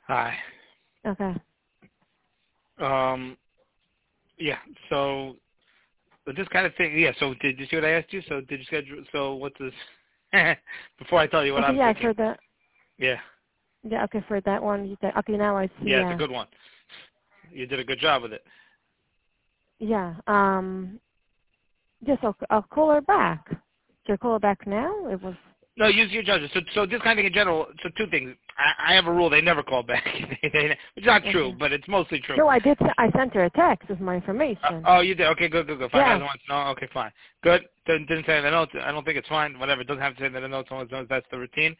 Hi. Okay. Yeah. So this kind of thing. Yeah. So did you see what I asked you? So did you schedule? So what's this? Before I tell you what Okay, I'm yeah, thinking. for the Yeah. yeah, okay, for that one you said okay, now I see, Yeah, it's a yeah. good one. You did a good job with it. Yeah. Just I'll call her back. Should I call her back now? It was No, use your judgment. So this kind of thing in general. So two things. I have a rule: they never call back. It's not true, okay. but it's mostly true. No, I sent her a text with my information. Oh, you did. Okay, good. Fine. I Yeah. don't want to know. Okay, fine. Good. Didn't say in the notes. I don't think it's fine. Whatever. It doesn't have to say in the notes. Only knows that's the routine.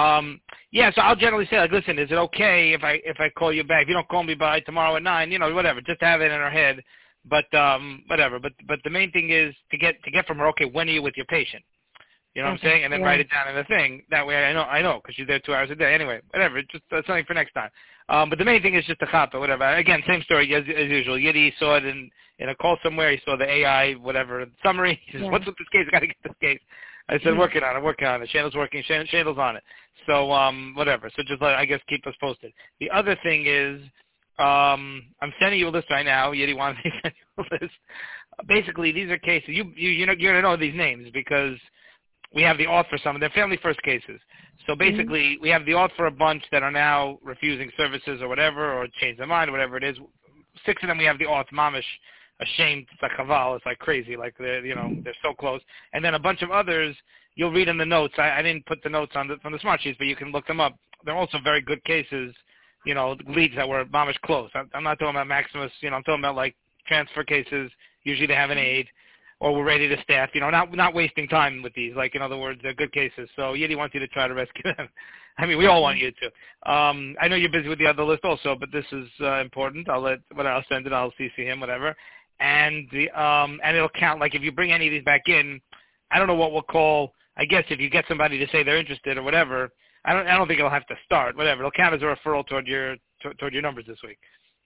Yeah. So I'll generally say, like, listen, is it okay if I call you back? If you don't call me by tomorrow at 9, whatever. Just to have it in her head. But whatever. But the main thing is to get from her. Okay, when are you with your patient? You know what I'm Okay. saying? And then Yeah. write it down in the thing. That way I know, because you're there 2 hours a day. Anyway, whatever. Just something for next time. But the main thing is just the chapa, whatever. Again, same story as usual. Yiddy saw it in a call somewhere. He saw the AI, whatever, summary. He says, Yeah. what's with this case? I got to get this case. I said, Mhm. working on it. Shandel's working. Shandel's on it. So, whatever. So just, I guess, keep us posted. The other thing is, I'm sending you a list right now. Yiddy wanted me to send you a list. Basically, these are cases. You're going to know these names because we have the auth for some of them. Family first cases. So Mhm. basically, we have the auth for a bunch that are now refusing services or whatever, or change their mind, whatever it is. 6 of them we have the auth, mamish, ashamed. It's like chaval. It's like crazy. Like they're so close. And then a bunch of others, you'll read in the notes. I didn't put the notes on from the smart sheets, but you can look them up. They're also very good cases. Leads that were mamish close. I'm not talking about Maximus. I'm talking about like transfer cases. Usually they have an aide or we're ready to staff, not wasting time with these. Like, in other words, they're good cases. So Yiddy wants you to try to rescue them. I mean, we all want Okay. you to. I know you're busy with the other list also, but this is important. I'll send it. I'll CC him, whatever. And and it'll count. Like if you bring any of these back in, I don't know what we'll call. I guess if you get somebody to say they're interested or whatever, I don't think it'll have to start. Whatever, it'll count as a referral toward your numbers this week.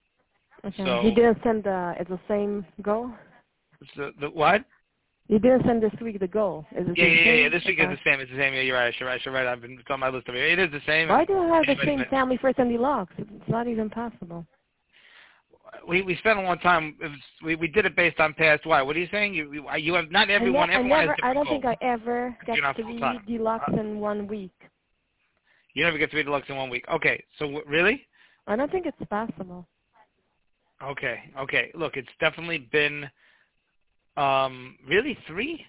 Okay. He So didn't send it's the same goal? the what? You didn't send this week the goal. Is it the Yeah. same? This week is the same. It's the same. Yeah, you're right. I should write. It's on my list of it. It is the same. Why And do I have the anybody's same family first and deluxe? It's not even possible. we spent a long time. We did it based on past. Why? What are you saying? You have not everyone. Everyone has I different don't think goals. I ever get You're not full 3 time. deluxe in 1 week. You never get 3 deluxe in 1 week. Okay. So really? I don't think it's possible. Okay. Look, it's definitely been really 3.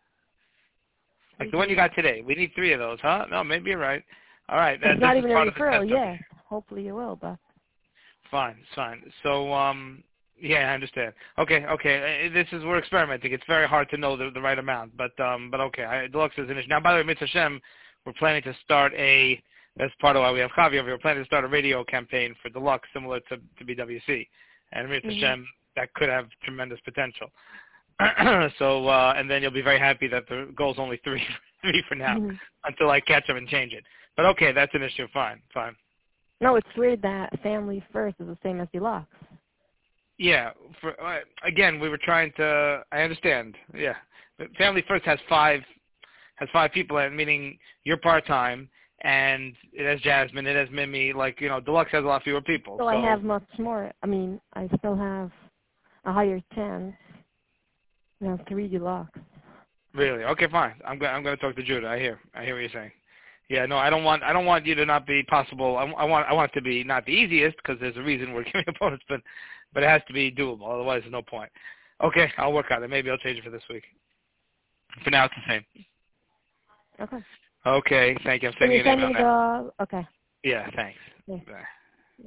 3 Like the one you got deluxe. today. We need 3 of those, huh? No, maybe you're right. All right. It's This not is even a part of the referral test of yet. Hopefully you will, but Fine, it's fine. So, yeah, I understand. Okay. We're experimenting. It's very hard to know the right amount, but okay. Deluxe is an issue. Now, by the way, Mitzvah Hashem, we're planning to start that's part of why we have Javi over here. We're planning to start a radio campaign for Deluxe similar to BWC. And Mitzvah mhm. Hashem, that could have tremendous potential. So, and then you'll be very happy that the goal's only 3 for now Mhm. until I catch up and change it. But okay, that's an issue. Fine. No, it's weird that family first is the same as deluxe. Yeah. Again, we were trying to. I understand. Yeah. But Family First has 5 people, in it, meaning you're part time, and it has Jasmine, it has Mimi. Like Deluxe has a lot fewer people. So I So have much more. I mean, I still have a higher chance than 3 deluxe. really, okay, fine. I'm going to talk to Judah. I hear what you're saying. Yeah, no, I don't want you to not be possible. I want it to be not the easiest because there's a reason we're giving opponents, but it has to be doable. Otherwise, there's no point. Okay, I'll work on it. Maybe I'll change it for this week. For now, it's the same. Okay. Okay, thank you. I'm Can sending you you an send email me now. the? Okay. Yeah, thanks. Yeah. Bye.